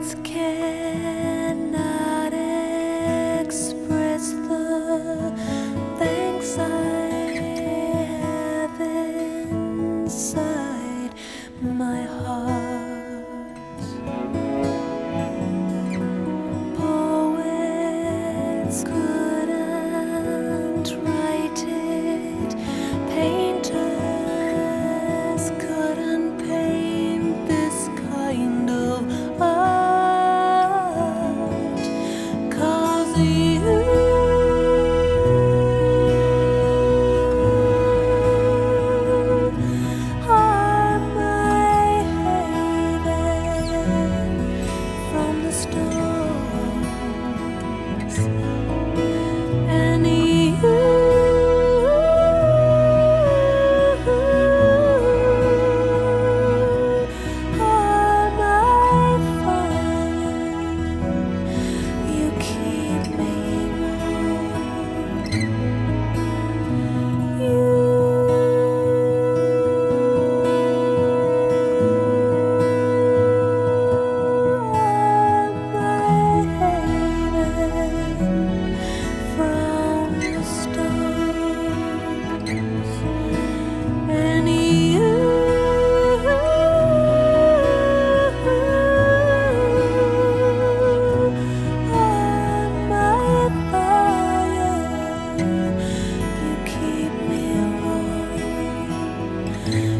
Words cannot express the thanks I have inside my heart. Poets couldn't write it, painters couldn't paint this kind of art, 'cause you are my haven from the storms, and you are my fire. You keep me warm. You are my haven from the storms, and you are my fire. You keep me warm.